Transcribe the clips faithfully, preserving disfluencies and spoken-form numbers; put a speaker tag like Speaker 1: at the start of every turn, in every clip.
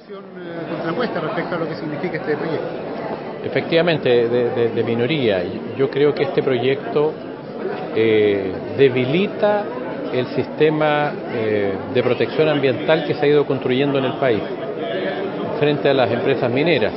Speaker 1: posición eh, contrapuesta respecto a lo que significa este proyecto.
Speaker 2: Efectivamente, de, de, de minoría. Yo creo que este proyecto eh, debilita el sistema eh, de protección ambiental que se ha ido construyendo en el país frente a las empresas mineras.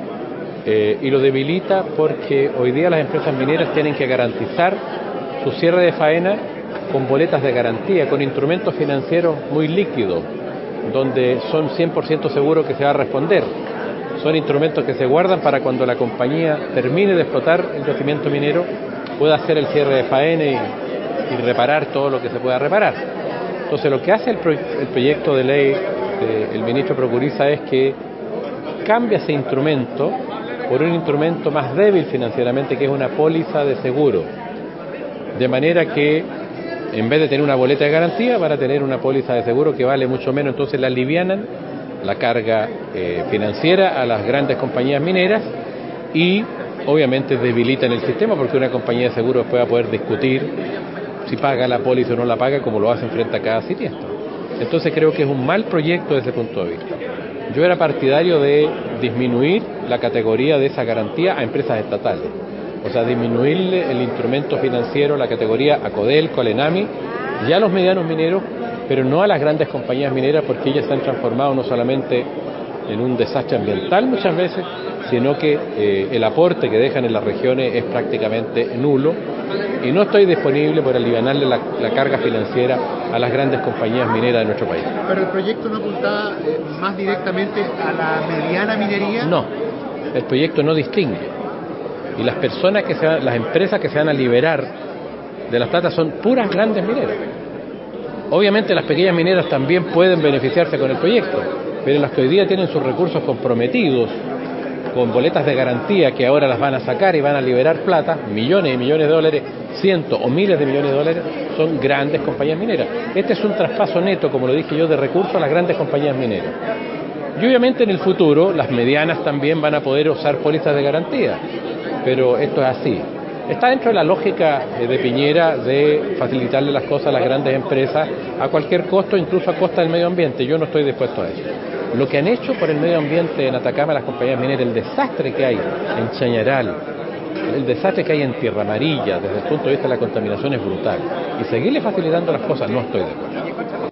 Speaker 2: Eh, y lo debilita porque hoy día las empresas mineras tienen que garantizar su cierre de faena con boletas de garantía, con instrumentos financieros muy líquidos, donde son cien por ciento seguros que se va a responder. Son instrumentos que se guardan para cuando la compañía termine de explotar el yacimiento minero, pueda hacer el cierre de faena y, y reparar todo lo que se pueda reparar. Entonces, lo que hace el, pro, el proyecto de ley del ministro Procuriza es que cambia ese instrumento por un instrumento más débil financieramente, que es una póliza de seguro. De manera que, en vez de tener una boleta de garantía, van a tener una póliza de seguro que vale mucho menos. Entonces la alivianan la carga eh, financiera a las grandes compañías mineras y obviamente debilitan el sistema, porque una compañía de seguros después va a poder discutir si paga la póliza o no la paga, como lo hacen frente a cada siniestro. Entonces creo que es un mal proyecto desde ese punto de vista. Yo era partidario de disminuir la categoría de esa garantía a empresas estatales. O sea, disminuirle el instrumento financiero, la categoría a Codelco, al ENAMI y a los medianos mineros, pero no a las grandes compañías mineras, porque ellas se han transformado no solamente en un desastre ambiental muchas veces, sino que eh, el aporte que dejan en las regiones es prácticamente nulo, y no estoy disponible por aliviarle la, la carga financiera a las grandes compañías mineras de nuestro país.
Speaker 1: ¿Pero el proyecto no apuntaba eh, más directamente a la mediana minería?
Speaker 2: No, el proyecto no distingue. Y las personas que se van, las empresas que se van a liberar de las platas son puras grandes mineras. Obviamente las pequeñas mineras también pueden beneficiarse con el proyecto, pero las que hoy día tienen sus recursos comprometidos con boletas de garantía que ahora las van a sacar y van a liberar plata, millones y millones de dólares, cientos o miles de millones de dólares, son grandes compañías mineras. Este es un traspaso neto, como lo dije yo, de recursos a las grandes compañías mineras. Y obviamente en el futuro las medianas también van a poder usar pólizas de garantía, pero esto es así. Está dentro de la lógica de Piñera de facilitarle las cosas a las grandes empresas a cualquier costo, incluso a costa del medio ambiente. Yo no estoy dispuesto a eso. Lo que han hecho por el medio ambiente en Atacama las compañías mineras, el desastre que hay en Chañaral, el desastre que hay en Tierra Amarilla, desde el punto de vista de la contaminación, es brutal. Y seguirle facilitando las cosas, no estoy de acuerdo.